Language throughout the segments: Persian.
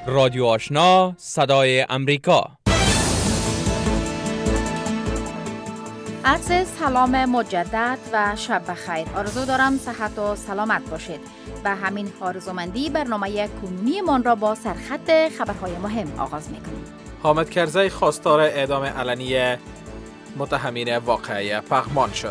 رادیو آشنا صدای امریکا. عرض سلام مجدد و شب بخیر. آرزو دارم صحت و سلامت باشید. به همین آرزومندی برنامه کنونی من را با سرخط خبرهای مهم آغاز میکنیم. حامد کرزی خواستار اعدام علنی متهمین واقعه پغمان شد.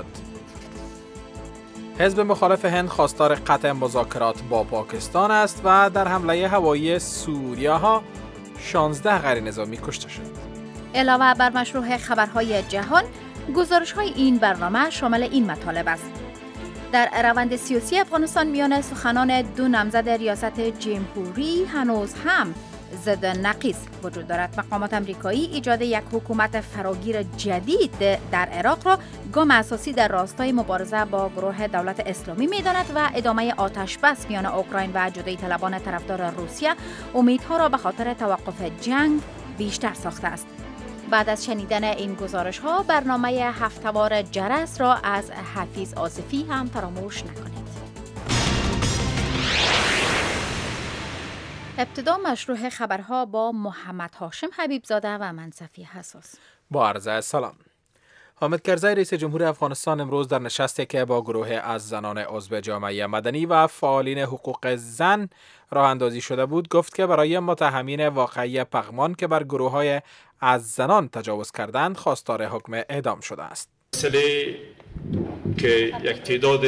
حزب مخالف هند خواستار قطع مذاکرات با پاکستان است و در حمله هوایی سوریه ها 16 غیر نظامی کشته شد. علاوه بر مشروع خبرهای جهان، گزارش های این برنامه شامل این مطالب است. در روند سیاسی افغانستان میان سخنان دو نامزد ریاست جمهوری هنوز هم ضد نقیض وجود دارد. مقامات آمریکایی ایجاد یک حکومت فراگیر جدید در عراق را گام اساسی در راستای مبارزه با گروه دولت اسلامی می‌داند و ادامه آتش بس میان اوکراین و جدایی طلبان طرفدار روسیه امیدها را به خاطر توقف جنگ بیشتر ساخته است. بعد از شنیدن این گزارش ها برنامه هفته‌وار جرس را از حفیظ آصفی هم فراموش نکنید. ابتدا مشروع خبرها با محمد هاشم حبیبزاده و من صفیه حساس. با عرض سلام. حامد کرزی رئیس جمهور افغانستان امروز در نشستی که با گروه از زنان عضو جامعه مدنی و فعالین حقوق زن راه اندازی شده بود گفت که برای متهمین واقعی پغمان که بر گروه‌های از زنان تجاوز کردند خواستار حکم اعدام شده است. مسئله که یک تعداد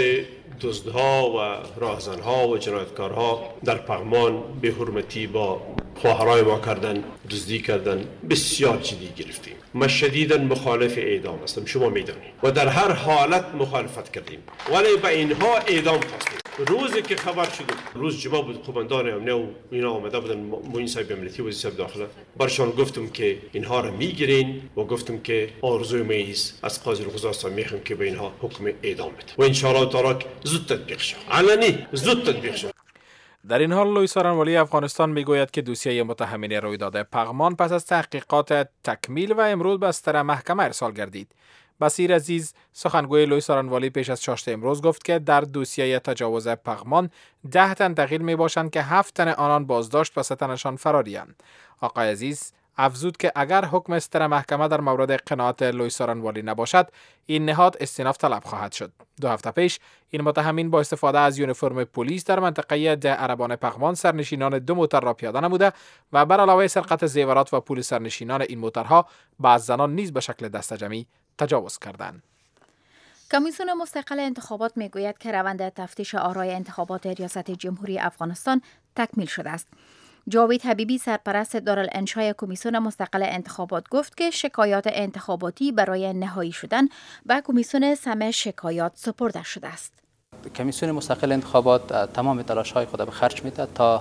دزدها و راهزنها و جنایتکارها در پغمان به حرمتی با خواهرای ما کردن، دزدی کردن، بسیار جدی گرفتیم. ما شدیداً مخالف اعدام هستم، شما میدانید، و در هر حالت مخالفت کردیم، ولی به اینها اعدام خواستیم. روزی که خبر شد، روز جمعه بود، قومندان امنیه و اینا آمده بودن، معین صاحب امنیتی و صاحب داخله، برشان گفتم که اینها را میگیرین و گفتم که آرزوی میز از قاضی القضات میخوام که به اینها حکم اعدام بده و ان شاء الله تعالی زود تطبیق شود، علنی زود تطبیق شود. در این حال لوی سارنوالی افغانستان میگوید که دوسیه متهمین رویداد پغمان پس از تحقیقات تکمیل و امروز به بستر محکمه ارسال گردید. بصیر عزیز سخنگوی لوی سارنوالی پیش از چاشت امروز گفت که در دوسیه تجاوز پغمان 10 تن دخیل می باشند که 7 تن آنان بازداشت و 3 تنشان فراری‌اند. آقای عزیز افزود که اگر حکم استر محکمه در مورد قناعت لوی سارنوالی نباشد این نهاد استئناف طلب خواهد شد. 2 هفته پیش این متهمین با استفاده از یونیفرم پلیس در منطقه ده عربان پغمان سرنشینان 2 موتر را پیاده نموده و بر علاوه سرقت زیورات و پول سرنشینان این موترها به زنان نیز به شکل دسته‌جمعی تجاوز کردند. کمیسیون مستقل انتخابات میگوید که روند تفتیش آرای انتخابات ریاست جمهوری افغانستان تکمیل شده است. جاوید حبیبی سرپرست دارالانشای کمیسیون مستقل انتخابات گفت که شکایات انتخاباتی برای نهایی شدن به کمیسیون سم شکایات سپرده شده است. کمیسیون مستقل انتخابات تمام تلاش‌های خود به خرج می‌دهد تا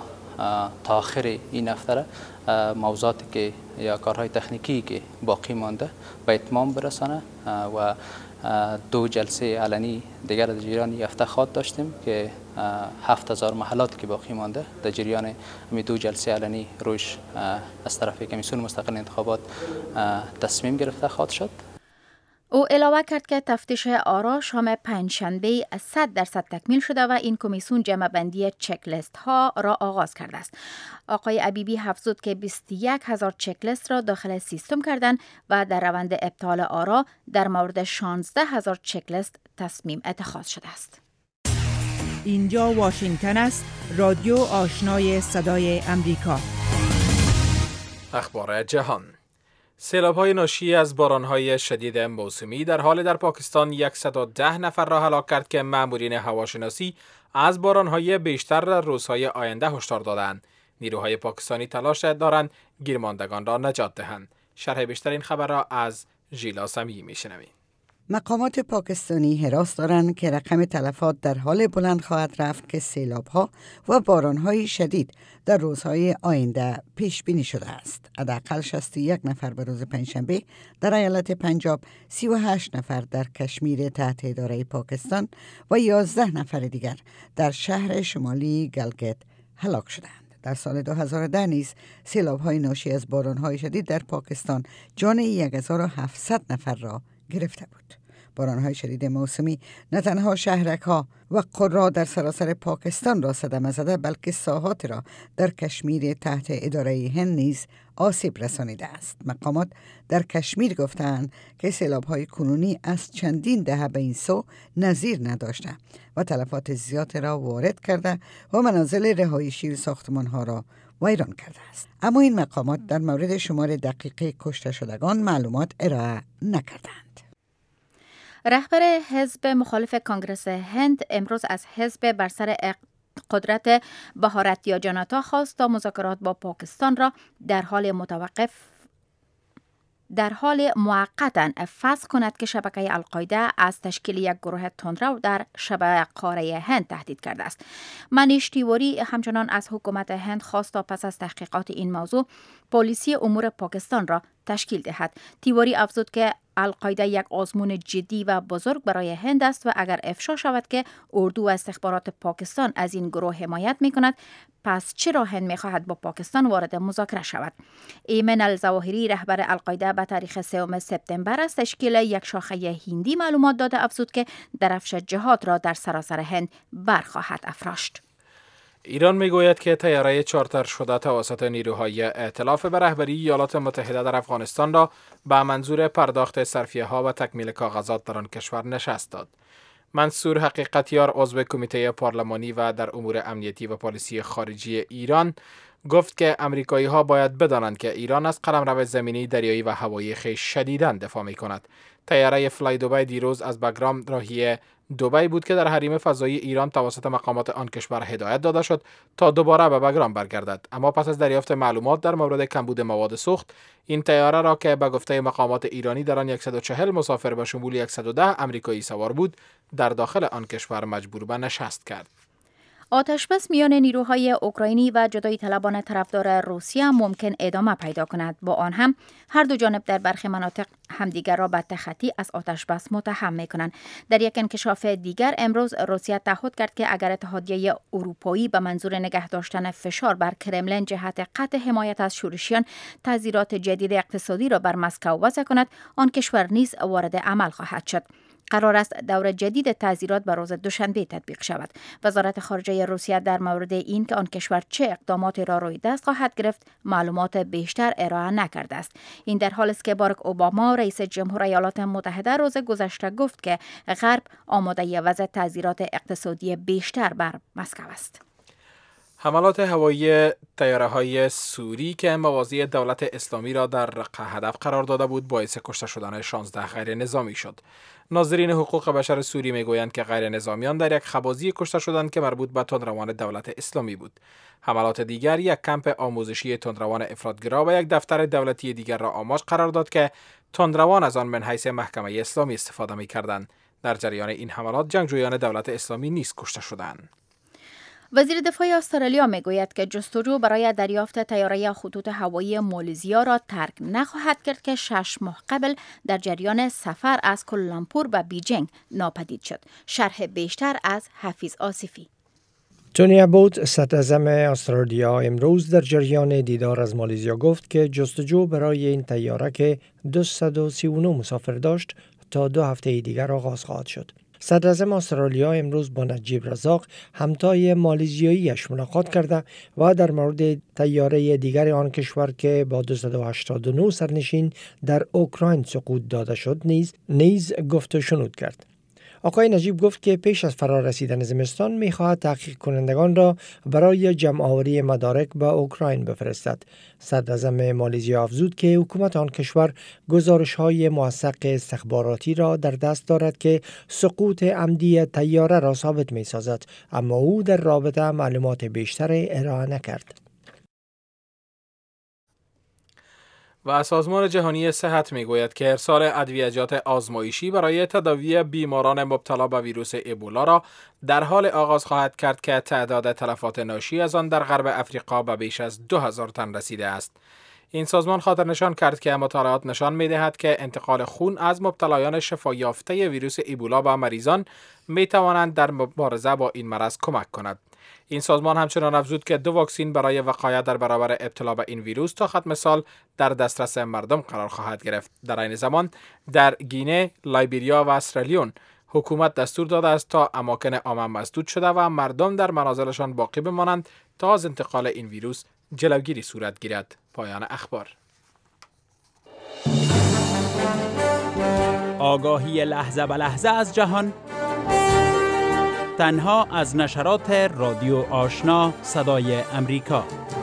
آخر این هفته موضوعاتی که یا کارهای تکنیکی که باقی مانده به اتمام برسانه و 2 جلسه علنی دیگر در جریان این هفته خواهد داشتیم که 7000 محلات که باقی مانده در جریان می 2 جلسه علنی روش از طرف کمیسیون مستقل انتخابات تصمیم گرفته خواهد شد. او علاوه کرد که تفتیش آرا شام پنجشنبه 100% تکمیل شده و این کمیسیون جمع بندی چک لیست ها را آغاز کرده است. آقای عبیبی افزود که 21000 چک لیست را داخل سیستم کردند و در روند ابطال آرا در مورد 16000 چک لیست تصمیم اتخاذ شده است. اینجا واشنگتن است، رادیو آشنای صدای امریکا. اخبار جهان. سیلاب‌های ناشی از باران‌های شدید موسمی در حال در پاکستان 110 نفر را هلاک کرد که مامورین هواشناسی از باران‌های بیشتر در روزهای آینده هشدار دادند. نیروهای پاکستانی تلاش دارند گیرماندگان را نجات دهند. شرح بیشتر این خبر را از ژیلا سمیعی می‌شنوید. مقامات پاکستانی هراس دارند که رقم تلفات در حال بلند خواهد رفت که سیلاب‌ها و باران‌های شدید در روزهای آینده پیش بینی شده است. حداقل 61 نفر به روز پنجشنبه در ایالت پنجاب، 38 نفر در کشمیر تحت اداره پاکستان و 11 نفر دیگر در شهر شمالی گلگت هلاک شدند. در سال 2010 نیز سیلاب‌های ناشی از باران‌های شدید در پاکستان جان 1700 نفر را گرفته بود. بارانهای شدید موسمی نه تنها شهرک‌ها و قرا در سراسر پاکستان را صدمه زده، بلکه ساحات را در کشمیر تحت اداره هند نیز آسیب رسانیده است. مقامات در کشمیر گفتند که سیلاب‌های کنونی از چندین دهه به این سو نظیر نداشته و تلفات زیاد را وارد کرده و منازل رهایشی و ساختمان‌ها را ویران کرده است. اما این مقامات در مورد شمار دقیق کشته شدگان معلومات ارائه نکردند. رهبر حزب مخالف کنگره هند امروز از حزب بر سر قدرت بهارتیا جنتا خواست تا مذاکرات با پاکستان را در حال موقتا فسخ کند که شبکه القاعده از تشکیل یک گروه تندرو در شبه قاره هند تهدید کرده است. منیش تیوری همچنان از حکومت هند خواست تا پس از تحقیقات این موضوع پلیسی امور پاکستان را تشکیل دهد. تیوری افزود که القاعده یک آزمون جدی و بزرگ برای هند است و اگر افشا شود که اردو و استخبارات پاکستان از این گروه حمایت می کند، پس چرا هند می خواهد با پاکستان وارد مذاکره شود؟ ایمن الظواهری رهبر القاعده به تاریخ 3 سپتامبر از تشکیل یک شاخه هندی معلومات داده افزود که درفش جهاد را در سراسر هند برخواهد افراشت. ایران میگوید که طیاره چارتر شده توسط نیروهای ائتلاف به رهبری ایالات متحده در افغانستان را به منظور پرداخت صرفیه‌ها و تکمیل کاغذات در آن کشور نشست داد. منصور حقیقتیار عضو کمیته پارلمانی و در امور امنیتی و پالیسی خارجی ایران گفت که آمریکایی‌ها باید بدانند که ایران از قلمرو زمینی، دریایی و هوایی خویش شدیداً دفاع می‌کند. طیاره فلای دوبی دیروز از بگرام راهی دوبی بود که در حریم فضایی ایران توسط مقامات آن کشور هدایت داده شد تا دوباره به بگرام برگردد. اما پس از دریافت معلومات در مورد کمبود مواد سوخت، این طیاره را که به گفته مقامات ایرانی در آن 140 مسافر به شمول 110 آمریکایی سوار بود، در داخل آن کشور مجبور به نشست کرد. آتشبس میان نیروهای اوکراینی و جدایی طلبان طرفدار روسیه ممکن ادامه پیدا کند. با آن هم هر دو جانب در برخی مناطق همدیگر را به تخطی از آتشبس متهم می‌کنند. در یک انکشاف دیگر امروز روسیه تعهد کرد که اگر اتحادیه اروپایی به منظور نگه داشتن فشار بر کرملین جهت قطع حمایت از شورشیان تغییرات جدید اقتصادی را بر مسکو وضع کند، آن کشور نیز وارد عمل خواهد شد. قرار است دور جدید تعزیرات به روز دوشنبه تطبیق شود. وزارت خارجه روسیه در مورد این که آن کشور چه اقداماتی را روی دست خواهد گرفت معلومات بیشتر ارائه نکرده است. این در حالی است که باراک اوباما رئیس جمهور ایالات متحده روز گذشته گفت که غرب آماده وضع تعزیرات اقتصادی بیشتر بر مسکو است. حملات هوایی طیاره‌های سوری که موازی دولت اسلامی را در هدف قرار داده بود باعث کشته شدن 16 غیر نظامی شد. ناظرین حقوق بشر سوری میگویند که غیر نظامیان در یک خبازی کشته شدند که مربوط به تندروان دولت اسلامی بود. حملات دیگر یک کمپ آموزشی تندروان افراط‌گرا و یک دفتر دولتی دیگر را آماج قرار داد که تندروان از آن من حیث محکمه اسلامی استفاده می‌کردند. در جریان این حملات جنگجویان دولت اسلامی نیز کشته شدند. وزیر دفاع استرالیا میگوید که جستجو برای دریافت طیاره خطوط هوایی مالزیا را ترک نخواهد کرد که 6 ماه قبل در جریان سفر از کولالامپور به بیجینگ ناپدید شد. شرح بیشتر از حفیظ آصفی. تونی ابوت صدراعظم استرالیا امروز در جریان دیدار از مالزیا گفت که جستجو برای این طیاره که 239 مسافر داشت تا 2 هفته دیگر آغاز خواهد شد. صدراعظم استرالیا امروز با نجیب رزاق همتای مالزیاییش ملاقات کرده و در مورد طیاره دیگر آن کشور که با 289 سرنشین در اوکراین سقوط داده شد نیز گفت و شنود کرد. آقای نجیب گفت که پیش از فرا رسیدن زمستان می‌خواهد تحقیق کنندگان را برای جمع‌آوری مدارک به اوکراین بفرستد. صدراعظم مالزیا افزود که حکومت آن کشور گزارش‌های موثق استخباراتی را در دست دارد که سقوط عمدی طیاره را ثابت می‌سازد، اما او در رابطه معلومات بیشتر ارائه نکرد. و سازمان جهانی صحت میگوید که ارسال ادویه‌جات آزمایشی برای تداوی بیماران مبتلا به ویروس ابولا را در حال آغاز خواهد کرد که تعداد تلفات ناشی از آن در غرب افریقا به بیش از 2000 تن رسیده است. این سازمان خاطر نشان کرد که مطالعات نشان می‌دهد که انتقال خون از مبتلایان شفا یافته ویروس ابولا به مریضان می‌توانند در مبارزه با این مرض کمک کند. این سازمان همچنان افزود که 2 واکسن برای وقایت در برابر ابتلا به این ویروس تا ختم سال در دسترس مردم قرار خواهد گرفت. در این زمان در گینه، لایبریا و اسرائیل حکومت دستور داده است تا اماکن عامه مسدود شده و مردم در منازلشان باقی بمانند تا از انتقال این ویروس جلوگیری صورت گیرد. پایان اخبار. آگاهی لحظه به لحظه از جهان تنها از نشرات رادیو آشنا صدای امریکا.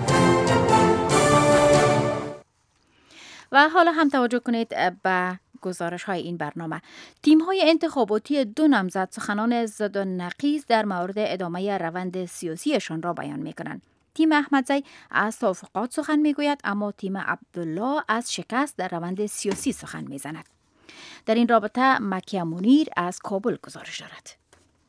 و حالا هم توجه کنید به گزارش های این برنامه. تیم های انتخاباتی 2 نامزد سخنان ضد و نقیض در مورد ادامه روند سیاسیشان را بیان می کنند. تیم احمدزی از توافقات سخن می گوید، اما تیم عبدالله از شکست در روند سیاسی سخن می زند. در این رابطه مکیه منیر از کابل گزارش دارد.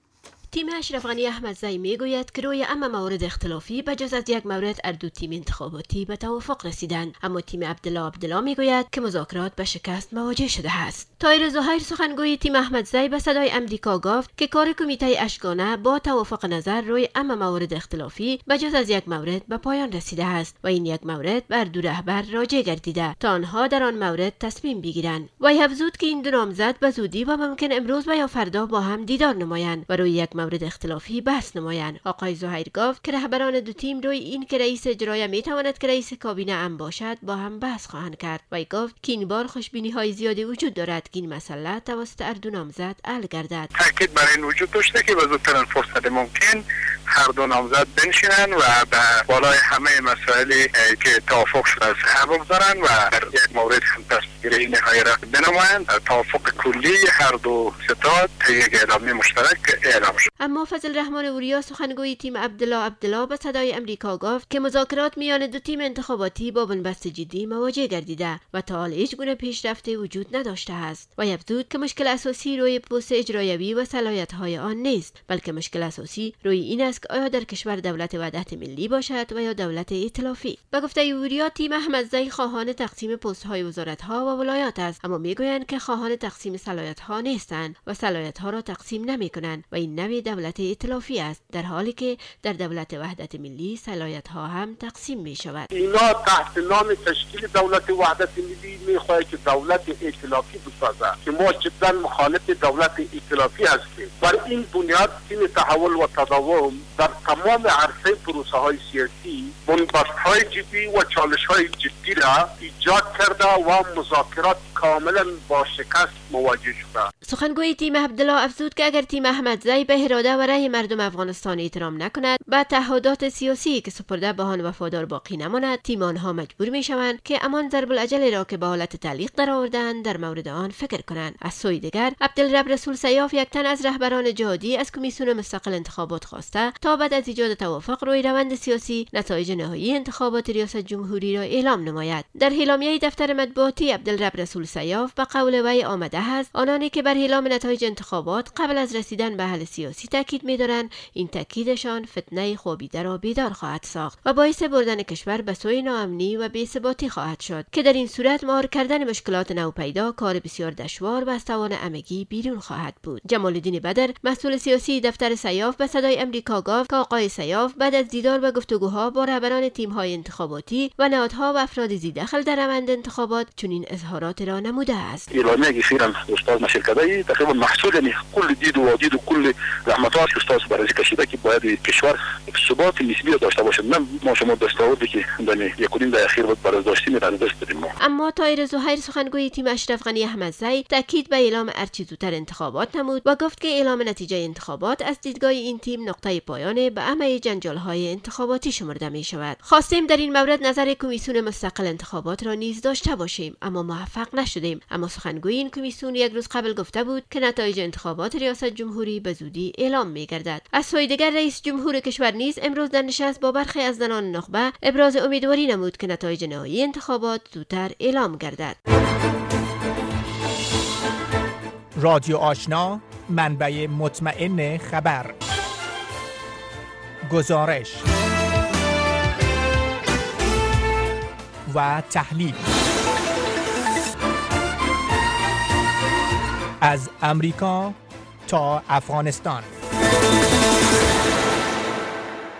تیم اشرف غنی احمدزی میگوید که روی اما موارد اختلافی بجز از یک مورد هر دو تیم انتخاباتی به توافق رسیدند، اما تیم عبدالله میگوید که مذاکرات به شکست مواجه شده است. طاهر زهیر سخنگوی تیم احمدزی به صدای امریکا گفت که کار کمیته اشگانه با توافق نظر روی اما موارد اختلافی بجز از یک مورد به پایان رسیده است و این یک مورد بر 2 رهبر راجع گردیده تا آنها در آن مورد تصمیم بگیرند. وی افزود که این 2 نامزد به زودی و ممکن امروز و یا فردا با هم دیدار نمایند و روی یک مورد اختلافی بحث نمایند. آقای زهیر گفت که رهبران 2 تیم روی این که رئیس اجرایی میتواند که رئیس کابینه هم باشد با هم بحث خواهند کرد. وی گفت که این بار خوشبینی های زیادی وجود دارد که این مسئله توسط هر 2 نامزد حل گردد. تاکید بر این وجود داشته که به زودترین فرصت ممکن هر 2 نامزد بنشینند و به بالای همه مسائلی که توافق شده است هم بگذارند و در یک مورد هم تصمیم نهایی را بنمایند. توافق کلی هر 2 ستاد تا یک اعلامیه مشترک اعلام شد. اما فضل رحمان اوریا سخنگوی تیم عبدالله به صدای امریکا گفت که مذاکرات میان 2 تیم انتخاباتی با بنبست جدی مواجه گردیده و تا حال هیچ گونه پیشرفتی وجود نداشته است و افزود که مشکل اساسی روی پست اجرایی و صلاحیت‌های آن نیست، بلکه مشکل اساسی روی این است که آیا در کشور دولت وحدت ملی باشد و یا دولت ائتلافی. به گفته اوریا تیم احمدزی خواهان تقسیم پست‌های وزارت‌ها و ولایات است، اما میگویند که خواهان تقسیم صلاحیت‌ها نیستند و صلاحیت‌ها را تقسیم نمی‌کنند و این نوع دولت ائتلافی است، در حالی که در دولت وحدت ملی صلاحیت‌ها هم تقسیم می‌شود. اینا تحت نام تشکیل دولت وحدت ملی می‌خواهد که دولت ائتلافی بسازد که ما جدا مخالف دولت ائتلافی هستیم. بر این بنیاد تیم تحول و تداوم در تمام عرصه پروسه‌های سیاسی بنبست‌های جدی و چالش‌های جدی را ایجاد کرده و مذاکرات کاملا با شکست مواجه شده. سخنگوی تیم عبدالله افزود که اگر تیم احمدزی به اراده و رأی مردم افغانستان احترام نکند، به تعهدات سیاسی که سپرده به آن وفادار باقی نماند، تیم آنها مجبور میشوند که همان ضرب العجل را که به حالت تعلیق درآوردند در مورد آن فکر کنند. از سوی دیگر عبدالرب رسول سیاف یک تن از رهبران جهادی از کمیسیون مستقل انتخابات خواسته تا بعد از ایجاد توافق روی روند سیاسی نتایج نهایی انتخابات ریاست جمهوری را اعلام نماید. در اعلامیه دفتر مطبوعاتی عبدالرب رسول سیاف به قول وی آمده است آنانی که بر اعلام نتایج انتخابات قبل از رسیدن به حل سیاسی تاکید می‌دارند، این تاکیدشان فتنه خوابیده را بیدار خواهد ساخت و باعث بردن کشور به سوی ناامنی و بی‌ثباتی خواهد شد که در این صورت مهار کردن مشکلات نوپیدا کار بسیار دشوار و از توان همگی بیرون خواهد بود. جمال الدین بدر مسئول سیاسی دفتر سیاف به صدای امریکا گفت که آقای سیاف بعد از دیدار و گفتگوها با رهبران تیم‌های انتخاباتی و نهادها و افراد ذی‌دخل در روند انتخابات چنین اظهارات را نموده است. اعلامیه اخیرا استاد مشرکتی تقریبا محصول یعنی کل دید و دید و کل زحمت‌ها که استاد برای کشیده که باید کشور ثبات نسبی داشته باشد. نه ما شما دستاوردی که در یکونیم در اخیر بود برای داشتیم در دست بدیم. اما طاهر زهیر سخنگوی تیم اشرف غنی احمدزی تاکید به اعلام هرچه زودتر انتخابات نمود و گفت که اعلام نتیجه انتخابات از دیدگاه این تیم نقطه پایان به همه جنجال‌های انتخاباتی شمرده می شود. خواستیم در این مورد نظر کمیسیون مستقل انتخابات را نیز داشته باشیم، اما موفق نشدیم. اما سخنگوی این کمیسیون یک روز قبل گفته بود که نتایج انتخابات ریاست جمهوری به زودی اعلام می گردد. از سوی دیگر رئیس جمهور کشور نیز امروز در نشست با برخی از زنان نخبه ابراز امیدواری نمود که نتایج نهایی انتخابات زودتر اعلام گردد. رادیو آشنا، منبع مطمئن خبر. گزارش و تحلیل از امریکا تا افغانستان.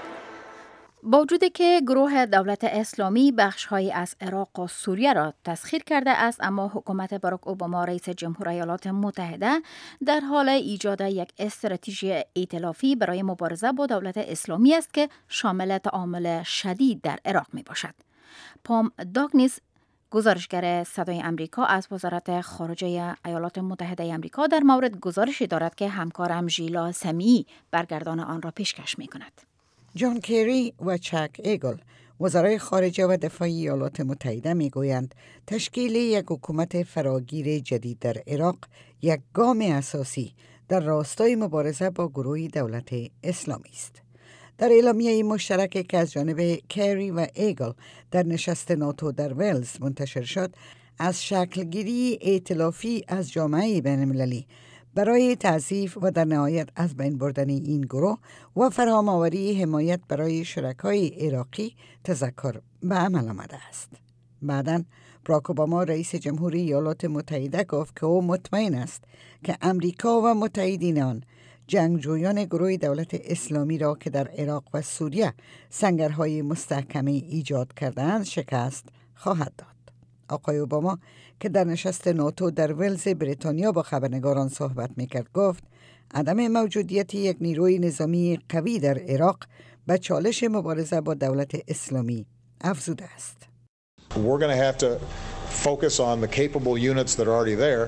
با وجودی که گروه دولت اسلامی بخش‌هایی از عراق و سوریه را تسخیر کرده است، اما حکومت باراک اوباما رئیس جمهور ایالات متحده در حال ایجاد یک استراتژی ائتلافی برای مبارزه با دولت اسلامی است که شامل تعامل شدید در عراق می‌باشد. پام داگنیس، گزارشگر صدای امریکا از وزارت خارجه ایالات متحده امریکا، در مورد گزارشی دارد که همکارم ژیلا سمیعی برگردان آن را پیشکش می‌کند. جان کری و چک ایگل، وزرای خارجه و دفاع ایالات متحده میگویند تشکیل یک حکومت فراگیر جدید در عراق یک گام اساسی در راستای مبارزه با گروه دولت اسلامی است. در اعلامیه مشترکی که از جانب کری و ایگل در نشست ناتو در ولز منتشر شد، از شکلگیری ائتلافی از جامعه بین‌المللی برای تعضیف و در نهایت از بین بردن این گروه و فراهم آوری حمایت برای شرکای عراقی تذکر به عمل آمده است. بعداً باراک اوباما رئیس جمهوری ایالات متحده گفت که او مطمئن است که امریکا و متحدین آن جنگجویان گروه دولت اسلامی را که در عراق و سوریه سنگرهای مستحکمی ایجاد کرده‌اند شکست خواهد داد. آقای اوباما که در نشست ناتو در ولز بریتانیا با خبرنگاران صحبت میکرد گفت عدم موجودیت یک نیروی نظامی قوی در عراق به چالش مبارزه با دولت اسلامی افزوده است. We're going to have to focus on the capable units that are already there,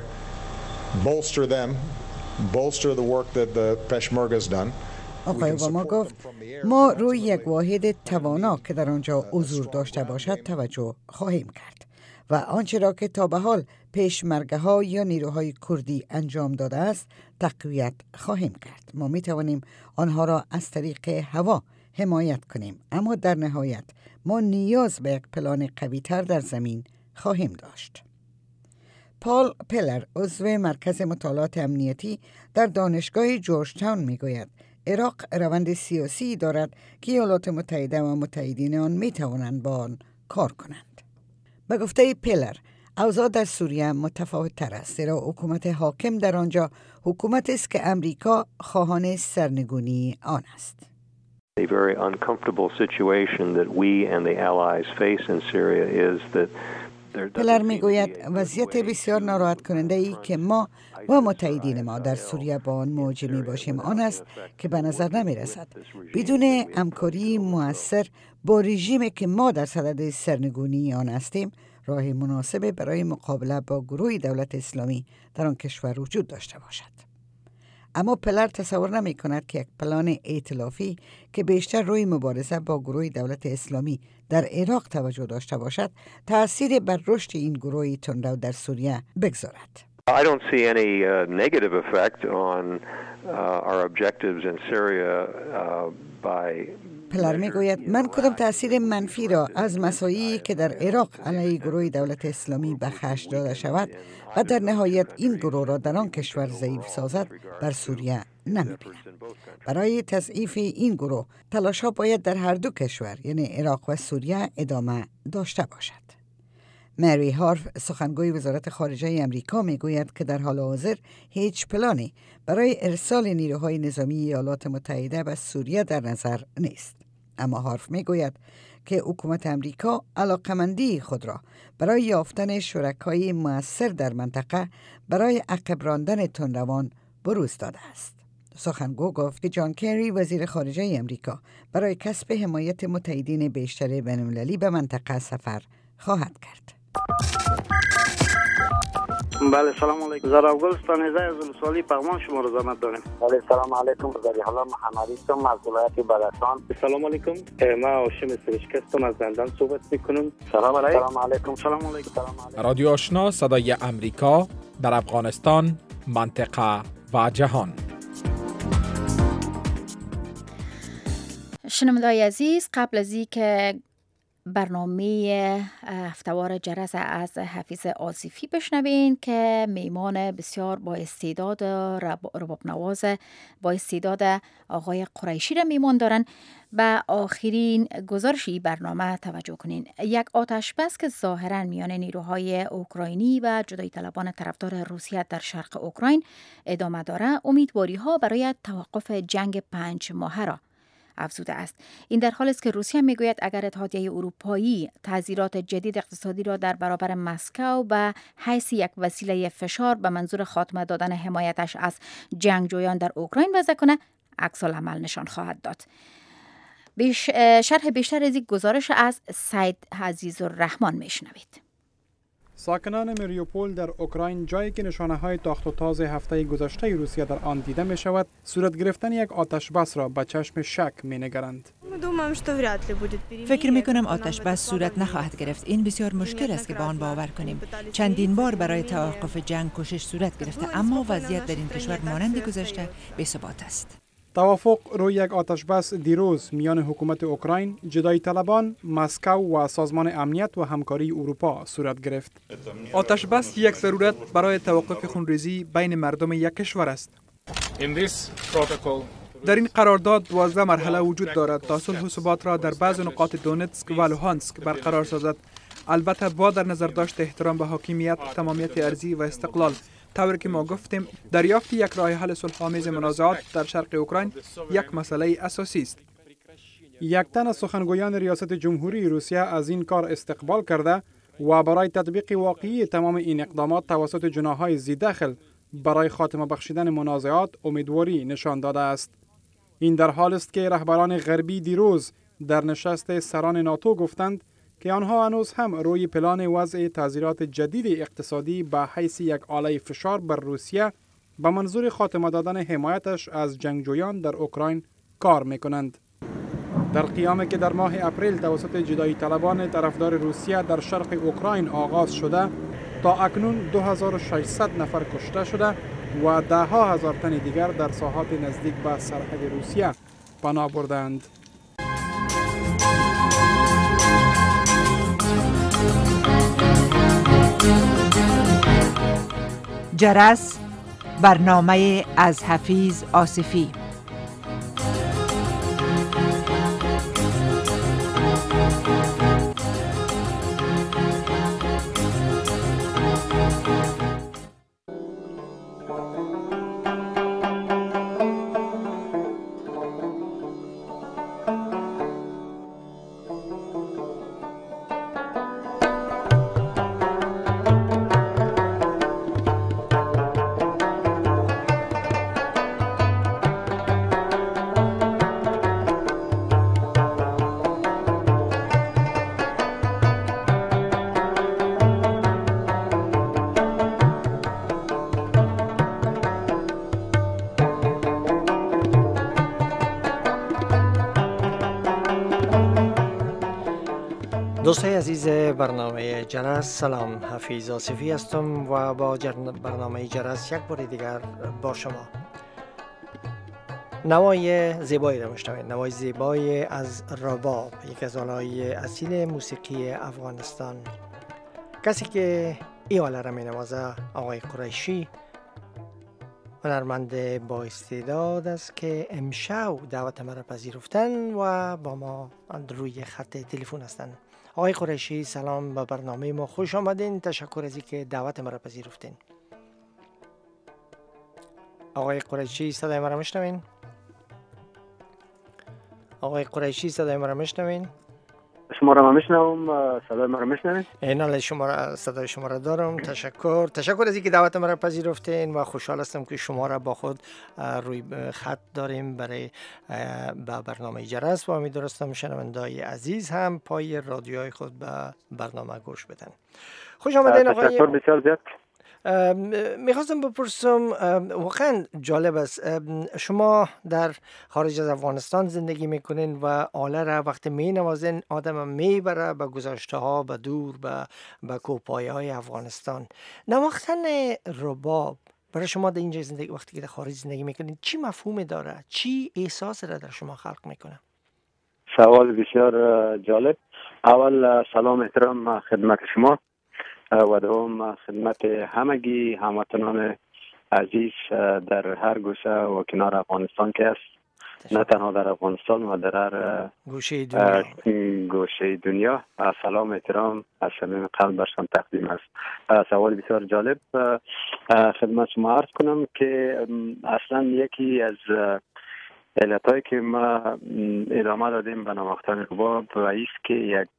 bolster them, bolster the work that the Peshmerga has done. آقای اوباما گفت ما روی یک واحد توانا که در آنجا حضور داشته باشد توجه خواهیم کرد و آنچه را که تا به حال پشمرگه ها یا نیروهای کردی انجام داده است تقویت خواهیم کرد. ما می توانیم آنها را از طریق هوا حمایت کنیم، اما در نهایت ما نیاز به یک پلان قوی تر در زمین خواهیم داشت. پال پلر، عضو مرکز مطالعات امنیتی در دانشگاه جورج تاون می گوید عراق روند سیاسی دارد که ایالات متحده و متحدین آن می توانند با آن کار کنند. به گفته پلر، اوضاع در سوریه متفاوت تر است، زیرا حکومت حاکم در آنجا حکومت است که امریکا خواهان سرنگونی آن است. A very uncomfortable situation that we and the allies face in Syria is that پلر میگوید وضعیت بسیار ناراحت کننده ای که ما و متحدین ما در سوریه با آن مواجه می باشیم آن است که به نظر نمی رسد بدون همکاری مؤثر با رژیمی که ما در صدد سرنگونی آن هستیم راه مناسب برای مقابله با گروه دولت اسلامی در آن کشور وجود داشته باشد. اما پلر تصور نمی کند که یک پلان ائتلافی که بیشتر روی مبارزه با گروه دولت اسلامی در عراق توجه داشته باشد تأثیر بر رشد این گروه تندرو در سوریه بگذارد. I don't see any negative effect on our objectives in Syria by پلر میگوید من کدام تأثیر منفی را از مساعی که در عراق علیه گروه دولت اسلامی به خرج داده شود و در نهایت این گروه را در آن کشور ضعیف سازد بر سوریه نمی‌بینم. برای تضعیف این گروه تلاش‌ها باید در هر دو کشور یعنی عراق و سوریه ادامه داشته باشد. مری هارف، سخنگوی وزارت خارجه امریکا میگوید که در حال حاضر هیچ پلانی برای ارسال نیروهای نظامی ایالات متحده به سوریه در نظر نیست. اما هارف میگوید که حکومت امریکا علاقمندی خود را برای یافتن شرکای مؤثر در منطقه برای عقب راندن تندروان بروز داده است. سخنگو گفت که جان کری وزیر خارجه امریکا برای کسب حمایت متحدین بیشتر بین‌المللی به منطقه سفر خواهد کرد. بله سلام علیکم. زراوگل ستانیزه از سوالی پغمان شما رو زحمت داریم. بله سلام علیکم. زریحالا محمدی هستم از ولایت بدخشان. سلام علیکم. ما هاشم سرشکستم از زندان صحبت میکنم. سلام علیکم. سلام علیکم. سلام علیکم. رادیو آشنا صدای امریکا در افغانستان، منطقه و جهان. شنوندگان عزیز، قبل از اینکه برنامه هفتهوار جرس از حفیظ آصفی بشنوین که میمان بسیار با استعداد رباب نواز با استعداد آقای قریشی را میمان دارن، به آخرین گزارشی برنامه توجه کنین. یک آتشبس که ظاهرا میان نیروهای اوکراینی و جدایی طلبان طرفدار روسیه در شرق اوکراین ادامه داره، امیدواری ها برای توقف جنگ 5 ماهه را افزوده است. این در حالی است که روسیه میگوید اگر اتحادیه اروپایی تعزیرات جدید اقتصادی را در برابر مسکو به حیث یک وسیله فشار به منظور خاتمه دادن حمایتش از جنگجویان در اوکراین وضع کنه، عکس العمل نشان خواهد داد. شرح بیشتر از این گزارش از سید عزیزالرحمن میشنوید. ساکنان مریوپول در اوکراین، جایی که نشانه‌های تاخت و تاز هفته گذشته روسیه در آن دیده می شود، صورت گرفتن یک آتش بس را به چشم شک می نگرند. فکر می کنم آتش بس صورت نخواهد گرفت. این بسیار مشکل است که به آن باور کنیم. چندین بار برای توقف جنگ کوشش صورت گرفته، اما وضعیت در این کشور مانند گذشته بی‌ثبات است. توافق روی یک آتش بس دیروز میان حکومت اوکراین، جدایی طلبان، مسکو و سازمان امنیت و همکاری اروپا صورت گرفت. آتش بس یک ضرورت برای توقف خونریزی بین مردم یک کشور است. در این قرارداد 12 مرحله وجود دارد تا صلح و ثبات را در بعض نقاط دونتسک و لوهانسک برقرار سازد. البته با در نظر داشت احترام به حاکمیت، تمامیت ارضی و استقلال. طوری که ما گفتیم، دریافت یک راه حل صلح‌آمیز منازعات در شرق اوکراین یک مسئله اساسی است. یک تن از سخنگویان ریاست جمهوری روسیه از این کار استقبال کرده و برای تطبیق واقعی تمام این اقدامات توسط جناح‌های ذی‌دخل برای خاتمه بخشیدن منازعات امیدواری نشان داده است. این در حال است که رهبران غربی دیروز در نشست سران ناتو گفتند که آنها هنوز هم روی پلان وضع تعزیرات جدید اقتصادی به حیث یک آله فشار بر روسیه به منظور خاتمه دادن حمایتش از جنگجویان در اوکراین کار میکنند. در قیامی که در ماه اپریل توسط جدایی طلبان طرفدار روسیه در شرق اوکراین آغاز شده، تا اکنون 2600 نفر کشته شده و ده ها هزار تن دیگر در ساحات نزدیک به سرحد روسیه پناه بردند. جرس، برنامه از حفیظ آصفی. دوستای عزیز برنامه جرس، سلام، حفیظ آصفی هستم و با برنامه جرس یک بار دیگر با شما. نوای زیبایی را میشنوید، نوای زیبایی از رباب، یک از آله‌های اصیل موسیقی افغانستان. کسی که این آله را مینوازه آقای قریشی، هنرمند با استعداد است که امشب دعوت ما را پذیرفتن و با ما روی خط تلفن هستند. آقای قریشی، سلام، به برنامه ما خوش آمدین. تشکر از اینکه دعوت ما را پذیرفتین. آقای قریشی، صدای ما را میشنوین؟ آقای قریشی، صدای ما را میشنوین؟ شما را میشنوم. صدای ما را میشنوین؟ اینال صدای شما را دارم. تشکر از اینکه دعوت ما را پذیرفتین و خوشحال هستم که شما را با خود روی خط داریم برای با برنامه جرس و امیدوار هستم شنوندگان عزیز هم پای رادیوهای خود به برنامه گوش بدن. خوش آمدین آقای. تشکر بسیار زیاد. میخواستم بپرسم، واقعا جالب است، شما در خارج از افغانستان زندگی میکنین و آله را وقتی مینوازین آدم میبره به گذشته ها، به دور، به کوپایه های افغانستان. نواختن رباب برای شما در اینجا زندگی، وقتی که در خارج زندگی میکنین، چی مفهوم داره؟ چی احساس را در شما خلق میکنه؟ سوال بسیار جالب. اول سلام احترام خدمت شما و دوم خدمت همگی هموطنان عزیز در هر گوشه و کنار افغانستان که است، نه تنها در افغانستان و در هر گوشه دنیا. سلام احترام از صمیم قلب برشان تقدیم است. سوال بسیار جالب. خدمت شما عرض کنم که اصلا یکی از علتایی که ما ادامه دادیم به نواختن رباب و ایست که یک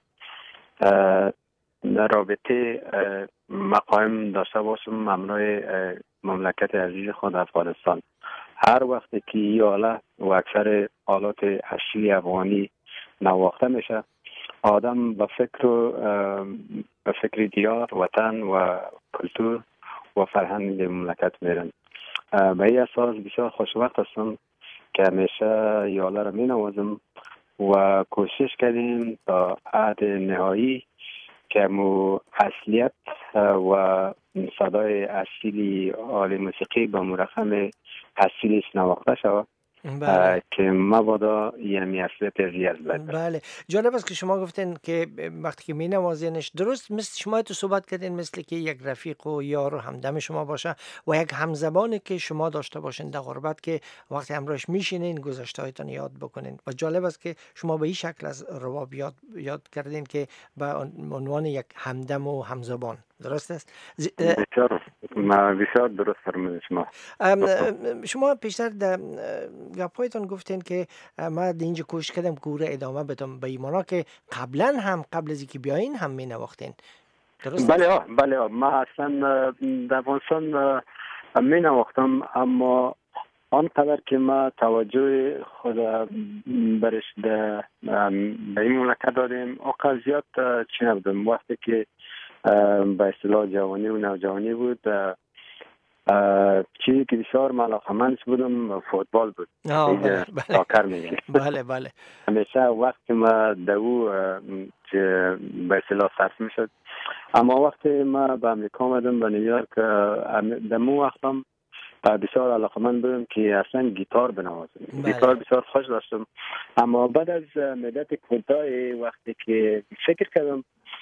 رابطه مقایم داشته باشم ممنوع مملکت عزیز خود افغانستان. هر وقتی که این آله و اکثر آلات اصلی افغانی نواخته میشه، آدم به فکر دیار، وطن و کلتور و فرهنگ مملکت میرن. به این اساس بسیار خوشوقت هستم که همیشه یاله را می نوازم و کوشش کردیم تا عهد نهایی که مو اصلیت و صدای اصیلی آل موسیقی با مرقم اصیلش نواخته شود. بله. که مبادا یعنی اصلیت ریاض بده. بله، جالب است که شما گفتین که وقتی که می نوازینش درست مثل شما تو صحبت کردین مثل که یک رفیق و یار و همدم شما باشه و یک همزبانی که شما داشته باشین در غربت که وقتی همراهش میشینین گذشته‌هایتان یاد بکنین. و جالب است که شما به این شکل از رباب یاد کردین که به عنوان یک همدم و همزبان. درست است؟ بسیار درست فرمودید شما. شما پیشتر در گپ‌هایتان گفتین که ما اینجا کوشش کردم گوره ادامه بدم به ایمانا که قبل از اینکه بیاین هم می نواختین. درست؟ بله ما اصلا در افغانستان می نواختم، اما آنقدر که ما توجه خود برش به این مملکت دادیم آنقدر زیاد چی نبودم. وقتی که به اصطلاح جوانی و نوجوانی بود چیزی که بسیار علاقه‌مند بودم فوتبال بود. ساکر میگن. بله. همیشه وقتی ما دو که به اصطلاح صرف میشد. اما وقتی ما به امریکا آمدم به نیویورک در مو وقتم بسیار علاقه‌مند بودم که اصلا گیتار بنوازم. گیتار بسیار خوش داشتم. اما بعد از مدت کوتاهی وقتی که فکر کردم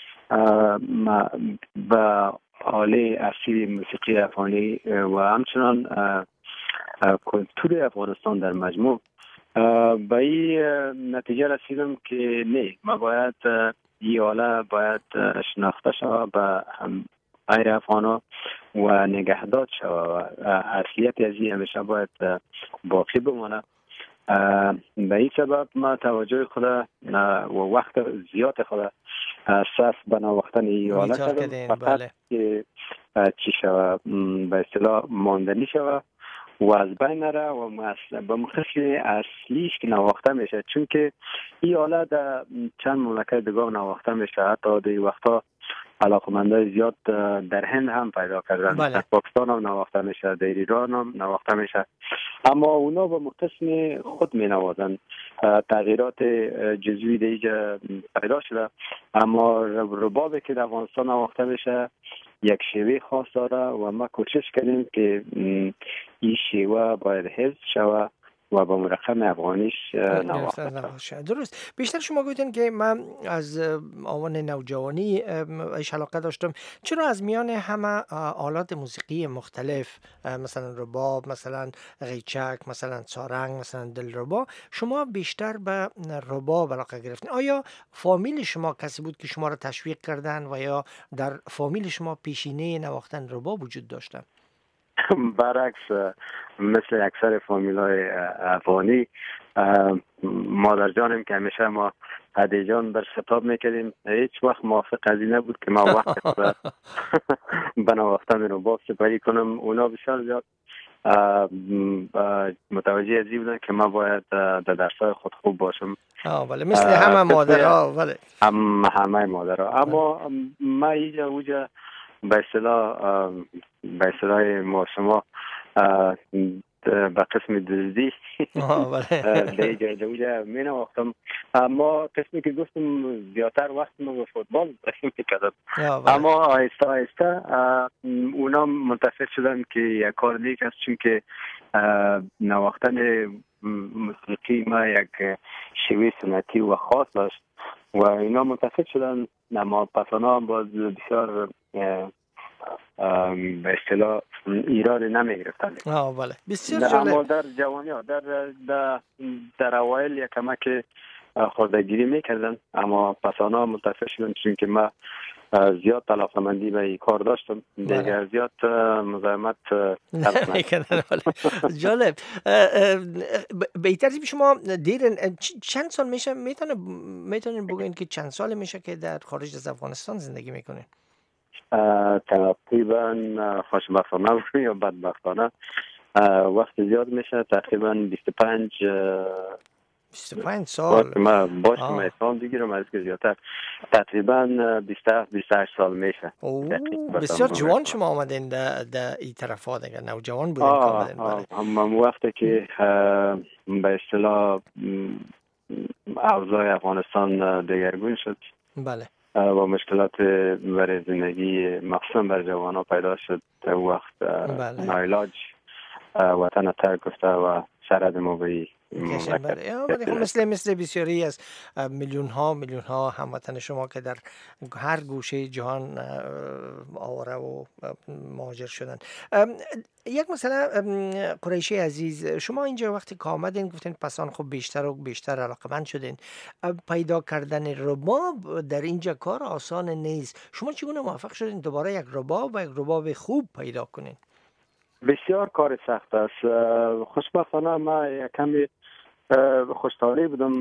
به آله اصلی موسیقی افغانی و همچنان کلتور افغانستان در مجموع، به این نتیجه رسیدم که نه، ما باید این آله باید شناخته شود به غیر افغانا و نگهداشت شود و اصلیت از این همیشه باید باقی بمانه. به این سبب ما توجه خود و وقت زیاد خود صرف به نواختن این آله کردم فقط که چی شود به اصطلاح ماندنی شود و از بین نره و به مخصوص اصلیش که نواخته میشه، چون که این آله در چند مملکت دیگه نواخته میشه. حتی در وقتا علاقمندای زیاد در هند هم پیدا کردن. در پاکستان هم نواخته میشه، در ایران هم نواخته میشه، اما اونا با مختص خود می نوازن. تغییرات جزوی در اینجا پیدا شده، اما ربابی که در افغانستان نواخته میشه یک شیوه خاص داره و ما کوشش کردیم که این شیوه باید حفظ شود و با مرقم افغانیش نواخته. درست. بیشتر شما گفتین که من از آوان نوجوانی ایش علاقه داشتم. چرا از میان همه آلات موسیقی مختلف مثلا رباب، مثلا قیچک، مثلا سارنگ، مثلا دلربا شما بیشتر به رباب علاقه گرفتین؟ آیا فامیل شما کسی بود که شما را تشویق کردن و یا در فامیل شما پیشینه نواختن رباب وجود داشتن؟ برعکس مثل اکثر فامیلای افغانی، مادر جانم که همیشه ما عدی جان بر خطاب میکردیم هیچ وقت موافق از این نبود که ما وقت به نواختن رباب سپری کنم. اونا بسیار زیاد متوجه از این بودن که ما باید در درسای خود خوب باشم. بله، مثل همه مادرها. بله، همه مادرها. اما ما اینجا به اصطلاح ما شما به قسم دزدی دیگه می نواختم، اما قسمی که گفتم زیادتر وقت ما به فوتبال میکردم. اما آهسته آهسته اونا متفق شدن که یک کار نیک است، چون که نواختن موسیقی ما یک شیوه سنتی و خاص داشت و اینا متفق شدن. اما پسانا باز بسیار به اصطلاح ایراد نمیگرفتن. بله، بسیار جالب. اما در جوانی ها در اوایل یکمک خودگیری میکردن، اما پسانا متفق شدن چون که ما زیاد علاقه‌مندی به این کار داشتم دیگه زیاد مزاحمت جالب. به ترتیب شما دیرن چند سال میشه میتونین بگین که چند سال میشه که در خارج از افغانستان زندگی میکنین؟ تقریبا خوشبختانه یا بدبختانه وقت زیاد میشه، تقریبا 25 سال. ما باش سال بگیرم از که زیادتر تقریبا 28 سال میشه. بسیار جوان شما آمدین در این طرف ها دیگه، نوجوان بودین که آمدین. هم وقتی که به اصطلاح اوضاع افغانستان دگرگون شد بله و مشکلات برای زندگی مخصوصا بر جوانان پیدا شد، وقت ناعلاج وطن ترک گفته و سرد ما به مثل بسیاری از میلیون ها هموطن شما که در هر گوشه جهان آواره و مهاجر شدن. یک مثلا قریشی عزیز، شما اینجا وقتی که آمدین گفتین پسان خب بیشتر و بیشتر علاقمند شدین، پیدا کردن رباب در اینجا کار آسان نیست. شما چگونه موفق شدین دوباره یک رباب خوب پیدا کنین؟ بسیار کار سخت است. خوشبختانه ما کمی خوشحالی بودم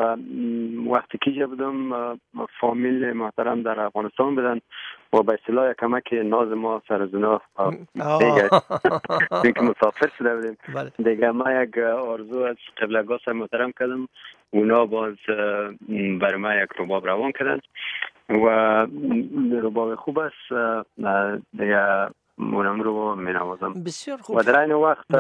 وقتی که بودم، فامیل محترم در افغانستان بودن و به اصطلاح کمک ناز ما سر زنا دیگه که مسافر شده بودیم دیگه، ما یک آرزو از قبلگاه سر محترم کردم، اونا باز برای ما یک رباب روان کردن و رباب خوب است دیگه، مونم رو می نوازم. بسیار خوب. و در این وقت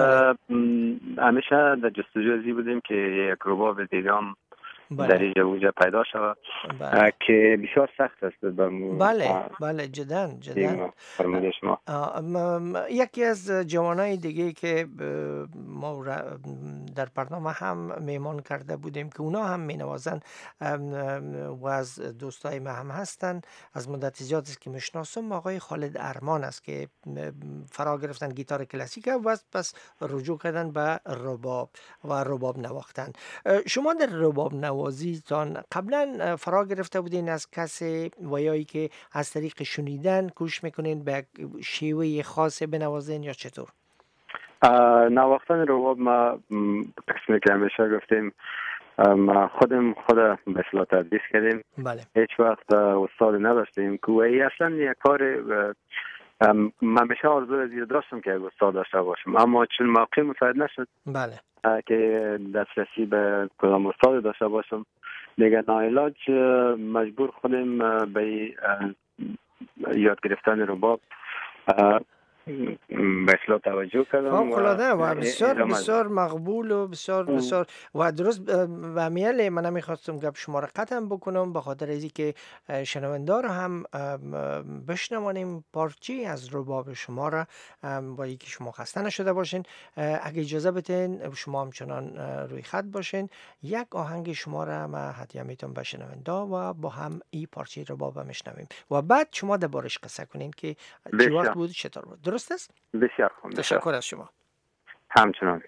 همیشه در جستجو ازی بودیم که یک رباب دیگه هم در اینجا پیدا شود که بسیار سخت است. بله جدا فرموده شما. یکی از جوانای دیگه که ما در برنامه هم میمان کرده بودیم که اونا هم می نوازن و از دوستای ما هم هستن، از مدت زیاد است که میشناسم، آقای خالد ارمان است که فرا گرفتن گیتار کلاسیک و پس رجوع کردن به رباب و رباب نواختن. شما در رباب نوازیتان قبلا فرا گرفته بودین از کسی ویایی که از طریق شنیدن کوشش میکنین به شیوه خاص بنوازین یا چطور؟ نواختن رباب ما قسمی که همیشه گفتیم ما خود به اصطلاح تدریس کردیم. بله. هیچ وقت استاد نداشتیم که ای اصلا یک کار من همیشه آرزو از داشتم که استاد داشته باشم، اما چون موقع مساعد نشد بله که دسترسی به کدام استاد داشته باشم دیگه، ناعلاج مجبور خودم به یاد گرفتن رباب به اصلاح توجه کردم و بسیار مقبول و بسیار و درست و امیال من نمیخواستم گپ شما را قطعا بکنم به خاطر ازی که شنوندار هم بشنوانیم پارچی از رباب شما را با اینکه شما خسته نشده باشین. اگه اجازه بدین شما همچنان روی خط باشین، یک آهنگ شما را ما هدیه میتونم به شنونده و با هم این پارچی رباب میشنویم و بعد شما دربارش قصه کنین که چه وقت بود چطور بود. درست است؟ بسیار خوب. تشکر از شما. همچنان.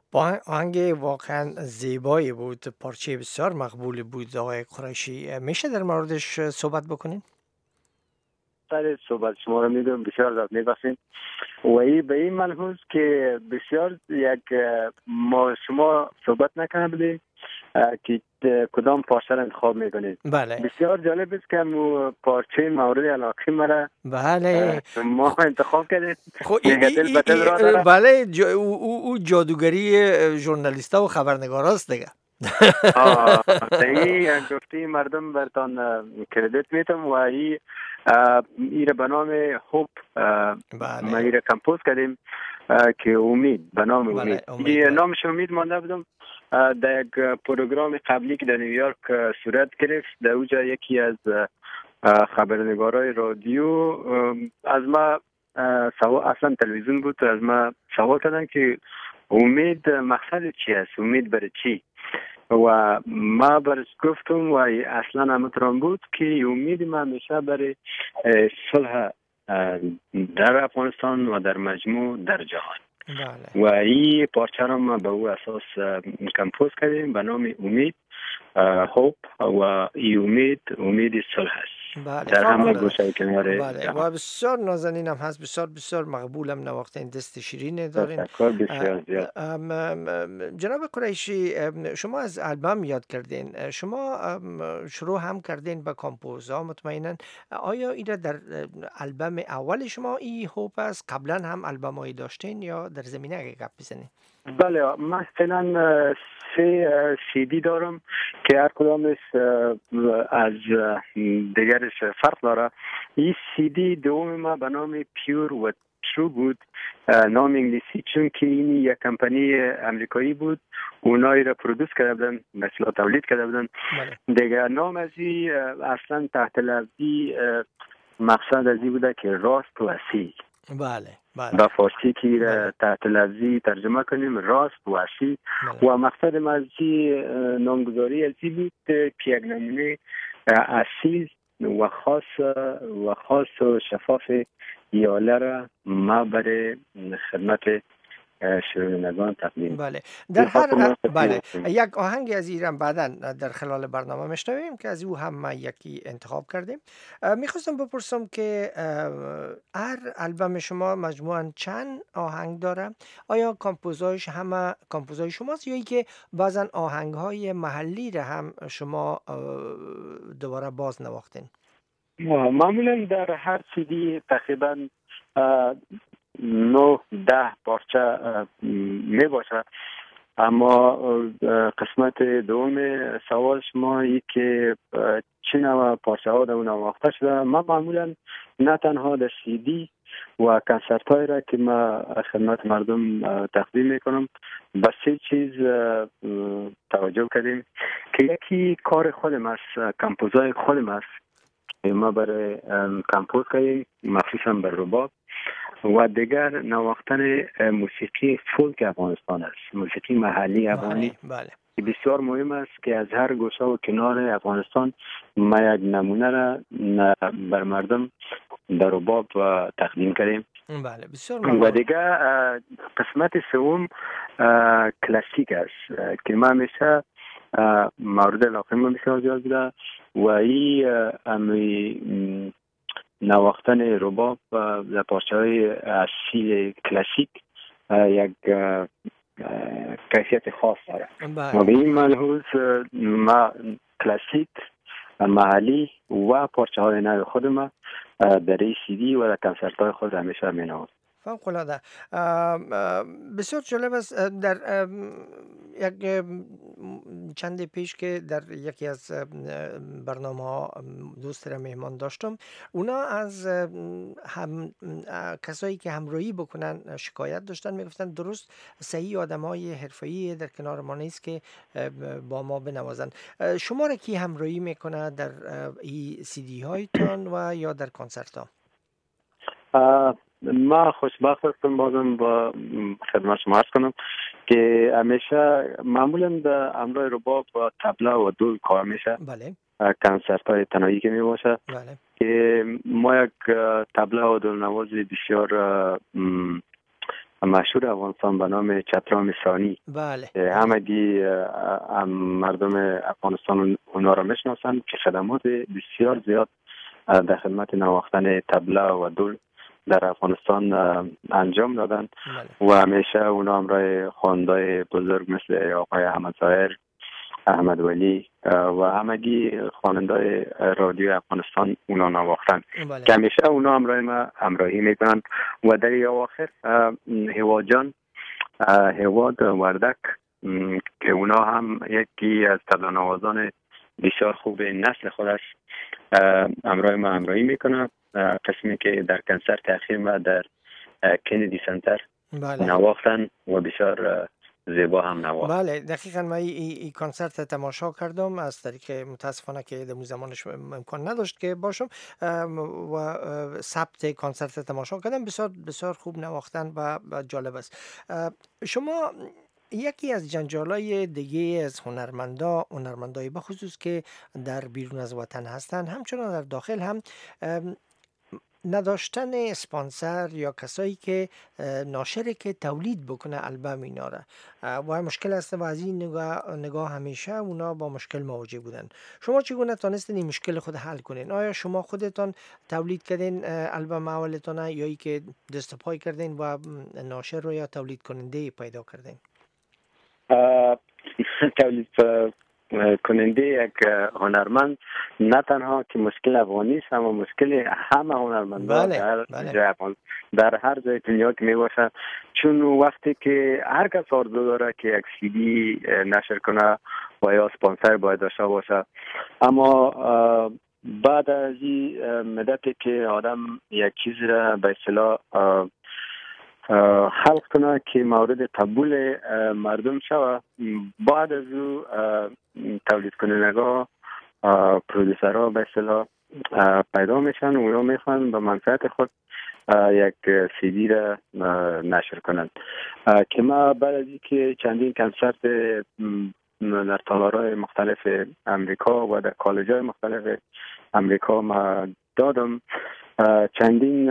آهنگ واقعا زیبایی بود، پارچه بسیار مقبول بود آقای قریشی. میشه در موردش صحبت بکنین؟ سر صحبت شما رو میدونم بسیار زیاد میبخشید و ای به این ملحوظ که بسیار یک ما شما صحبت نکنه بودیم که کدام پارچه را انتخاب میکنید. بله. بسیار جالب است که پارچه مورد علاقه مرا بله ما انتخاب کردید. بله او جادوگری ژورنالیستا و خبرنگاراست دیگه. این گفتی مردم برتان کردیت میتم و این به نام هوپ ما ایره کمپوز کردیم که امید به نام امید. نامش امید مانده بودم در یک پروگرام قبلی که در نیویورک صورت گرفت. در اوجا یکی از خبرنگارای رادیو از ما اصلا تلویزیون بود، از ما سوال کردن که امید مقصد چی است، امید برای چی؟ و ما برش گفتم و اصلا همتران بود که امید ما همیشه برای صلح در افغانستان و در مجموع در جهان. بله. و این پارچه را ما به او اساس کمپوز کردیم به نام امید هوپ و این امید صلح است. بله. در همه گوشه کنار. بله. و بسیار نازنین هم هست، بسیار مقبولم. نواختین دست شیرین دارین. بسیار زیاد. جناب قریشی، شما از البم یاد کردین، شما شروع هم کردین به کامپوزها مطمئنا. آیا این در البم اول شما این هوپ است؟ قبلا هم البم هایی داشتین یا در زمینه اگه گپ بزنین؟ بله، مثلا 3 CD دارم که هر کدامش از دیگرش فرق داره. این CD دوم ما به نام پیور و ترو بود، نام انگلیسی، چون که این یک کمپانی امریکایی بود، اونایی را پرودوس کرده بودن، مثلا تولید کرده بودن. دیگه نام از این اصلا تحت لفظی مقصد از این بوده که راست و اصیل. بله. با فارسی که تحت لفظی ترجمه کنیم راست و اصیل. و مقصد مازی نامگذاری از این بود که یک نمونه اصیل و خاص و شفاف یاله را ما برای خدمت شنوندگان تقدیم. بله. در هر بله یک آهنگ از ایران بعداً در خلال برنامه میشنویم که از او هم ما یکی انتخاب کردیم. میخواستم بپرسم که هر البم شما مجموعاً چند آهنگ داره؟ آیا کامپوزایش همه کامپوزای شماست یا ای که بعضاً آهنگ‌های محلی را هم شما دوباره باز نواختین؟ معمولاً در هر CD تقریباً 9-10 پارچه می باشد. اما قسمت دوم سوال شما ای که چه نوع پارچه ها در اون نواخته شده، ما معمولا نه تنها در CD و کنسرت های را که ما خدمت مردم تقدیم میکنم به 3 چیز توجه کردیم که یکی کار خودم است، کمپوزای خودم است ما برای کمپوز کردیم مخصوصا بر رباب. و دیگر نواختن موسیقی فولک افغانستان است، موسیقی محلی افغانی. بله. بسیار مهم است که از هر گوشه و کنار افغانستان ما یک نمونه را بر مردم در رباب و تقدیم کردیم. بله بسیار ممنون. و دیگر قسمت سوم کلاسیک است که ما همیشه مورد علاقه ما بسیار زیاد بوده و این نواختن رباب در پارچه‌های اصیل کلاسیک یک کیفیت خاص داره. و به این ملحوظ ما کلاسیک محلی و پارچه‌های نو خود ما در این CD و در کنسرت‌های خود همیشه می‌نوازم. فوق‌العاده. بسیار جالب است. در یک چند پیش که در یکی از برنامه‌ها دوست را مهمان داشتم، اونا از کسایی که همراهی بکنن شکایت داشتن، میگفتن درست صحیح آدمای حرفه‌ای در کنار ما نیست که با ما بنوازن. شما را کی همراهی میکنه در این CD هایتان و یا در کنسرت ها؟ ما خوشبخت هستم بازم با خدمت شما عرض کنم که همیشه معمولا در همراه رباب و طبله و دول کار میشه. بله. کنسرت های تنهایی که می باشه. بله. که ما یک طبله و دول نواز بسیار مشهور افغانستان به نام چترام ثانی. بله. همگی مردم افغانستان اونا را میشناسند که خدمات بسیار زیاد در خدمت نواختن طبله و دول در افغانستان انجام دادن و همیشه اونا همراه خواننده بزرگ مثل آقای احمد ظاهر، احمد ولی و همگی خواننده رادیو افغانستان اونا نواختن که همیشه اونا همراه ما همراهی میکنند. و در اواخر هواد وردک که اونا هم یکی از طبله نوازان بسیار خوب نسل خودش همراه ما همراهی میکنه. قسمی که در کنسرت اخیر ما در کندی سنتر نواختن و بسیار زیبا هم نواخت. بله دقیقاً من این کنسرت تماشا کردم از طریق متاسفانه که در زمانش امکان نداشت که باشم و ثبت کنسرت تماشا کردم. بسیار بسیار خوب نواختن و جالب است. شما یکی از جنجالای دیگه از هنرمندای بخصوص که در بیرون از وطن هستن همچنان در داخل هم نداشتن اسپانسر یا کسایی که ناشری که تولید بکنه البم اینا را و مشکل است و از این نگاه همیشه اونا با مشکل مواجه بودن. شما چگونه تانستین این مشکل خود حل کنین؟ آیا شما خودتان تولید کردین البم اولتان یا ای که دست پای کردین و ناشر رو یا تولید کننده پیدا کردین؟ تولید کننده یک هنرمند نه تنها که مشکل افغانی است اما مشکل همه هنرمندان در هر جای دنیا که می باشه، چون وقتی که هر کس آرزو داره که یک سی دی نشر کنه و یا اسپانسر باید داشته باشه، اما بعد از این مدتی که آدم یک چیزی را به اصطلاح خلق کنه که مورد قبول مردم شود، بعد از او تولید کنندگان پرودوسرها به اصطلاح پیدا میشن و اونا میخوان به منفعت خود یک سی دی را نشر کنند. که ما بعد از اینکه چندین کنسرت در تالارهای مختلف امریکا و در کالج‌های مختلف امریکا ما دادم، چندین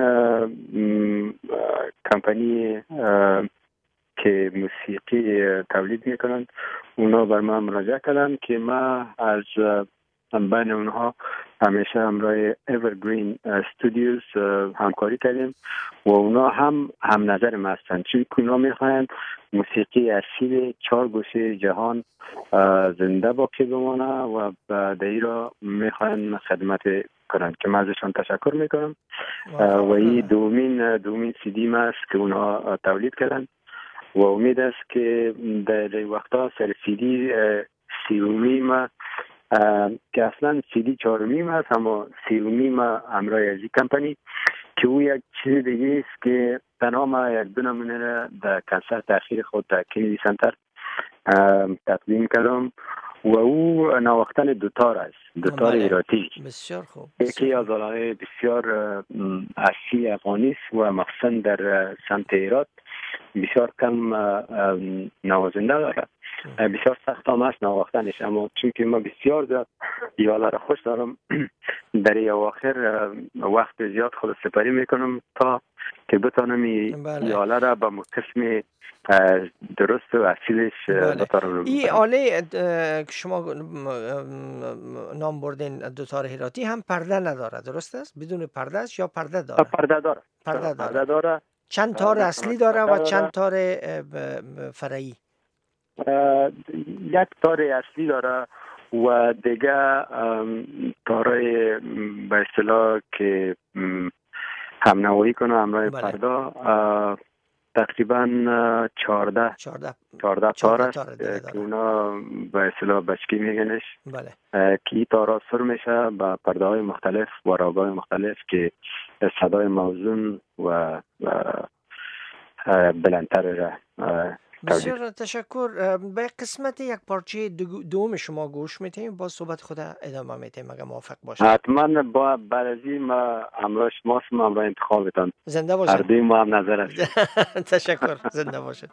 کمپانی که موسیقی تولید میکنن اونا بر ما مراجعه کردن که ما از بین اونها همیشه همراه evergreen استودیوز همکاری کردیم و اونا هم نظر ما هستند، چون اونا میخواین موسیقی اصیل 4 گوشه جهان زنده باقی بمانه و در این را میخواین خدمت کنند که من ازشان تشکر میکنم. و این دومین سی دی ما است که اونا تولید کردن و امید است که در وقتا سر سی دی سیومی ما که اصلا سی دی 4 است اما سیومی ما همراه از این کمپانی که او یک چیز دیگه است که تنها ما یک دو نمونه را در کنسرت اخیر خود در کندی سنتر تقدیم کردم و او نواختن دوتار است، دوتار ایراتی. بسیار خوب. یکی از آله‌های بسیار اصلی افغانی است و مخصوصا در سمت ایرات بسیار کم نوازنده دارد. بسیار سخت هم است نواختنش، اما چون که ما بسیار زیاد یالا را خوش دارم در اواخر وقت زیاد خود سپری میکنم تا که بتانم یالا را به قسم درست و اصیلش بتارم. این آله که شما نام بردین دوتار هراتی هم پرده نداره، درست است؟ بدون پرده است یا پرده داره؟ پرده داره. چند تار اصلی داره و چند تار فرعی؟ یک تار اصلی داره و دیگه تارای به اصطلاح که هم نوایی کنه همراه پرده تقریبا 14 تار است که اونا به اصطلاح بچکی میگنش که این تارا سر میشه به پرده های مختلف و راگای مختلف که صدای موزون و بلندتر را بسیار تشکر. به قسمت یک پارچه دوم شما گوش میتیم، با صحبت خود ادامه میتیم اگر موافق باشید. حتما با برازی ما همراه شما همراه انتخابتان. زنده باشید. هر دوی ما هم نظر است. تشکر. زنده باشید.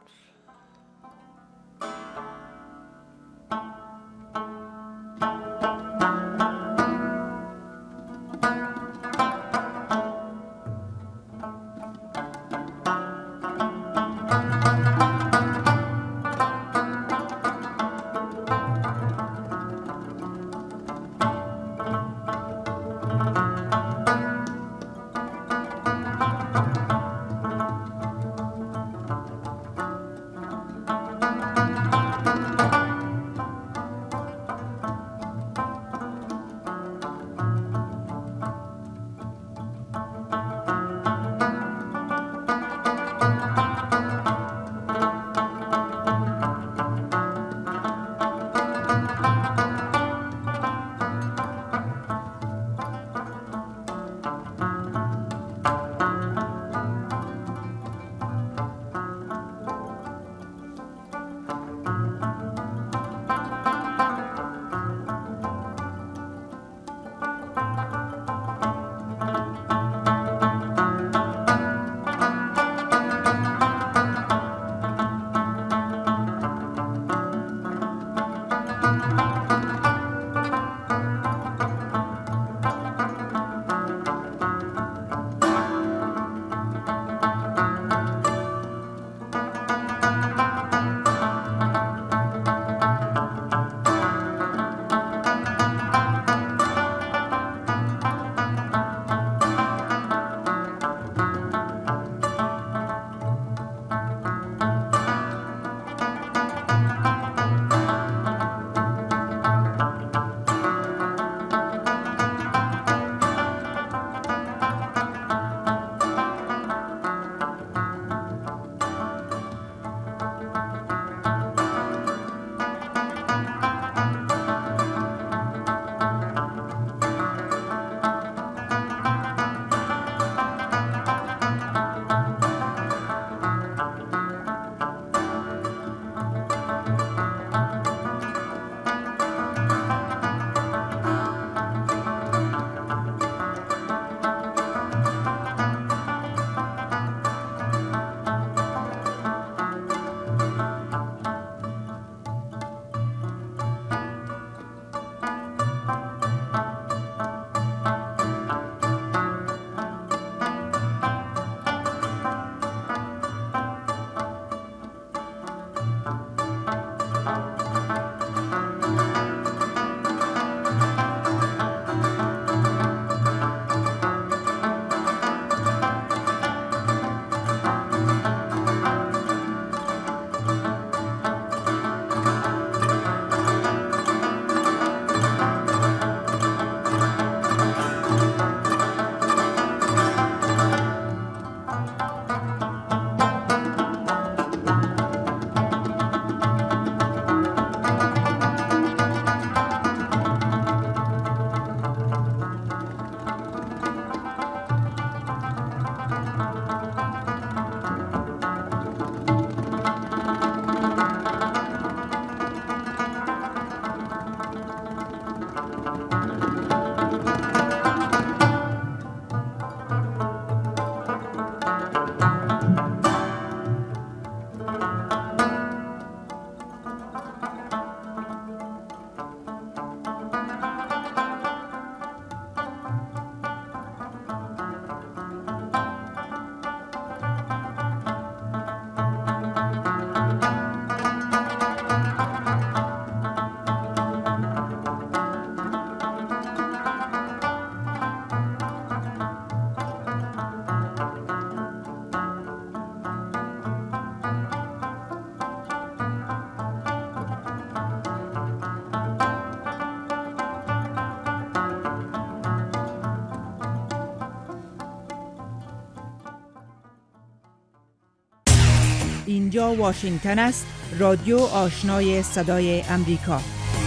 اینجا واشنگتن است، رادیو آشنای صدای امریکا.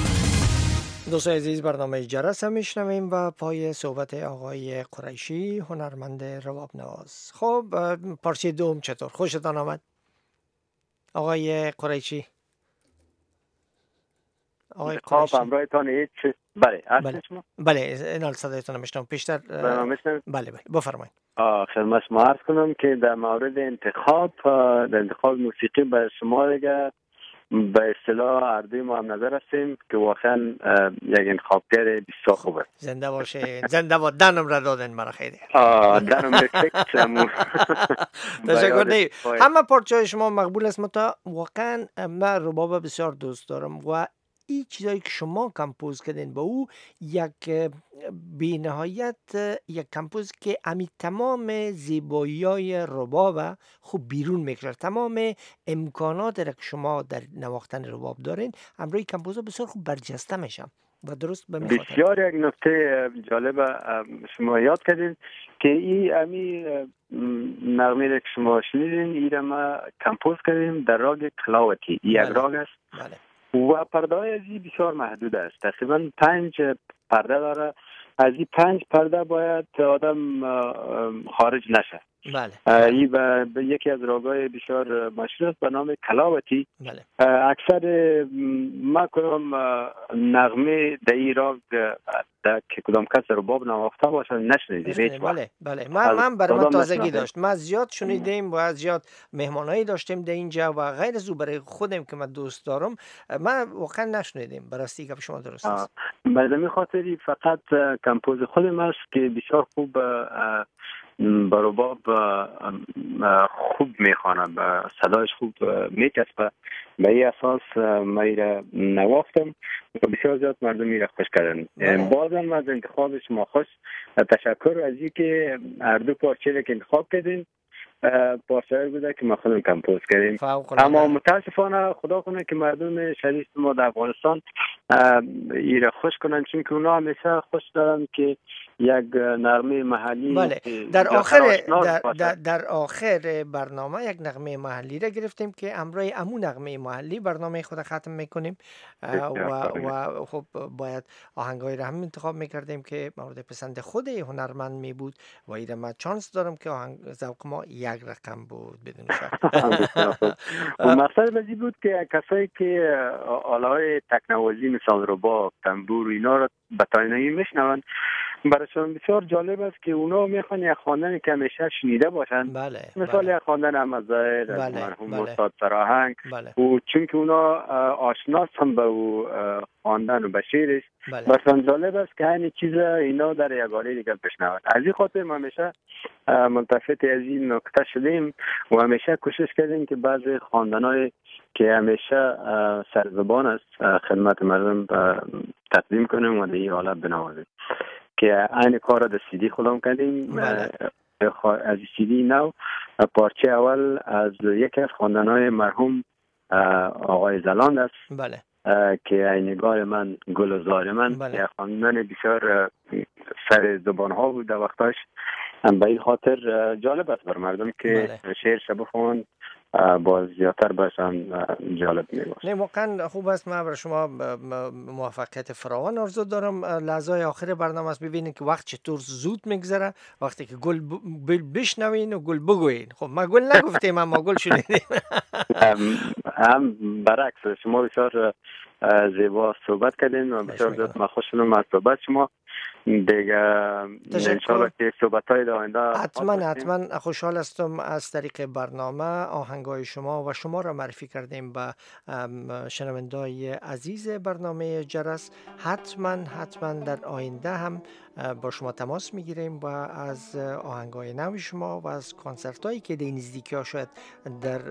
دوستان عزیز، برنامه جرس هم میشنویم و پای صحبت آقای قریشی، هنرمند رباب نواز. خب پارچه دوم چطور؟ خوشتان آمد آقای قریشی؟ آقای قریشی همراهتان هیچ. بله بله اینال صدایتان میشنم پیشتر. بله بفرمایید. خدمت شما عرض کنم که در مورد انتخاب موسیقی به شما دیگه به اصطلاح اردوی ما هم نظر هستیم که واقعا یک انتخابگر بسیار خوبه. زنده باشه. زنده باد. دنم را دادن مرا خیلی. دنم رفکتمون. تشکر دیم. همه پارچه شما مقبول است. واقعا من رباب بسیار دوست دارم و این چیزایی که شما کمپوز کردین با او یک بی نهایت یک کمپوز که امی تمام زیبایی‌های رباب خوب بیرون میکشه، تمام امکانات را که شما در نواختن رباب دارین همراه کمپوزها بسیار خوب برجسته میشن و درست به میخاطر. بسیار یک نکته جالب شما یاد کردین که این امی نغمه را که شما شنیدین این را ما کمپوز کردیم در راگ کلاوتی. یک راگ است. بله. و پرده های از این بسیار محدود است. تقریبا 5 پرده داره. از این 5 پرده باید آدم خارج نشه. بله. این به یکی از راگای بسیار مشهور است به نام کلاوتی. بله. اکثر ما کدام نغمه در این راگ که کدام کس رباب نواخته باشه نشنیدیم. بله. من برای من تازگی داشت. ما زیاد شنیدیم و زیاد مهمانایی داشتیم در اینجا و غیر از او برای خودم که من دوست دارم من واقعا نشنیدیم. براستی که شما درست است. به همین خاطر فقط کمپوز خودم است که بسیار خوب با رباب خوب میخوانم، صدایش خوب میکسبه. به این اساس من ایره نواختم و بسیار زیاد مردم ایره خوش کردن. بازم از انتخاب شما خوش تشکر از این که هر دو پارچه را که انتخاب کردین پارچه بوده که ما خودم کمپوز کردیم. اما متاسفانه خدا کنه که مردم شریف ما در افغانستان ایره خوش کنن، چون که اونا همیشه خوش دارن که یک نغمه محلی. بله. در آخر برنامه یک نغمه محلی را گرفتیم که امروز امون نغمه محلی برنامه خود ختم میکنیم و خب باید آهنگای را هم انتخاب میکردیم که مورد پسند خود هنرمند می بود و ایره ما چانس دارم که آهنگ ذوق ما یک رقم بود بدون شک. مقصد بازی بود که کسایی که آله‌های تکنوازی مثل رباب، تنبور و اینا را به تاینایی میشنون برایشان بسیار جالب است که اونا میخوان یک خواندن که همیشه شنیده باشن. بله. مثال یک خواندن احمدظاهر از مرحوم استاد فراهنگ. بله. و چون که اونا آشناس هم به او خواندن و به شعرش. بله. برایشان جالب است که همین چیز اینا در یگانه دیگه بشنون. از این خاطر ما همیشه منتفع از این نکته شدیم و همیشه کوشش کردیم که بعضی خواندن‌های که همیشه سرزبان است خدمت مردم تقدیم کنیم و در این حالت بنوازیم که این کار را در CD خودم کردیم. از CD نو پارچه اول از یکی از خواندن‌های مرحوم آقای زلاند است. بله. که اینگار من گلزار من که خواندن بسیار سر زبان ها بود در وقتاش. به این خاطر جالب است بر مردم که شعر شب خوان باز زیادتر باشن جالب میباشه. نه واقعا خوب است. من برای شما موفقیت فراوان آرزو دارم. لحظه آخر برنامه است ببینید که وقت چطور زود میگذره وقتی که گل بشنوین و گل بگوین. خب ما گل نگفتیم اما گل شنیدیم. هم برعکس شما بسیار زیبا صحبت کردین و بسیار زیاد من خوش شدم از صحبت شما. دیگه انشاءالله که صحبت‌های در آینده حتما خوشحال هستم از طریق برنامه آهنگای شما و شما را معرفی کردیم به شنونده‌های عزیز برنامه جرس. حتما در آینده هم با شما تماس میگیریم و از آهنگای نو شما و از کنسرتایی که در نزدیکی‌ها شاید در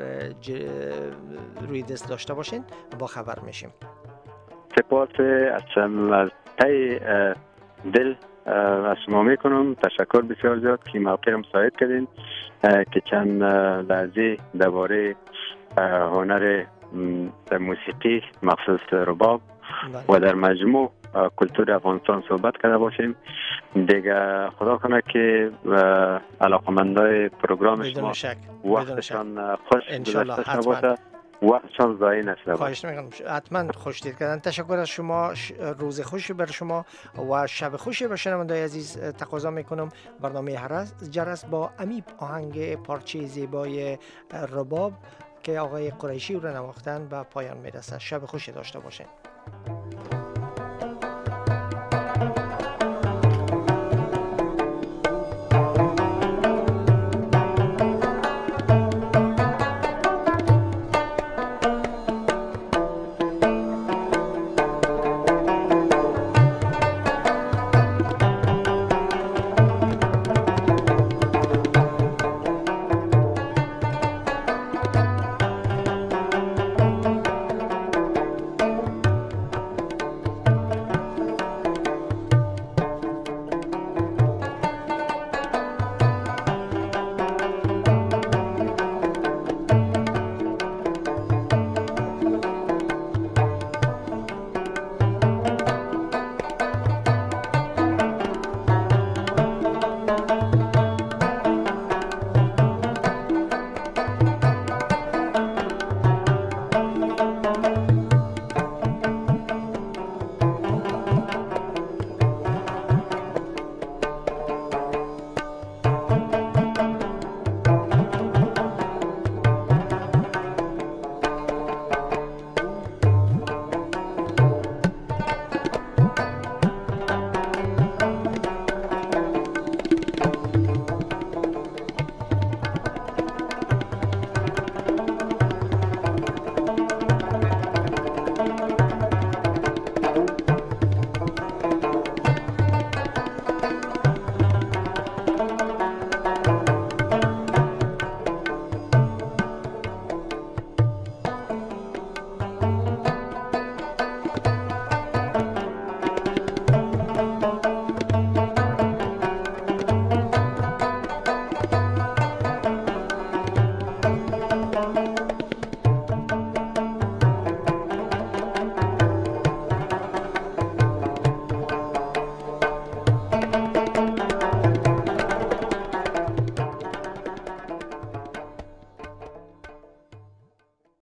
روی دست داشته باشین با خبر میشیم. سپاس از تای دل از شما میکنم. تشکر بسیار زیاد که موقع را مساعد کردین که چند لحظه درباره هنر موسیقی مخصوص رباب و در مجموع کلتور افغانستان صحبت کرده باشیم. دیگه خدا کنه که علاقمندای پروگرام شما وقتشان خوش گذشته باشه، وقتشان ضایع نشده. خواهش میکنم. حتما خوش دید کردن. تشکر از شما. روز خوشی بر شما و شب خوشی بر شنونده‌های عزیز تقاضا میکنم. برنامه جرس با امیب آهنگ پارچه زیبای رباب که آقای قریشی رو نواختن به پایان میرسه. شب خوشی داشته باشین.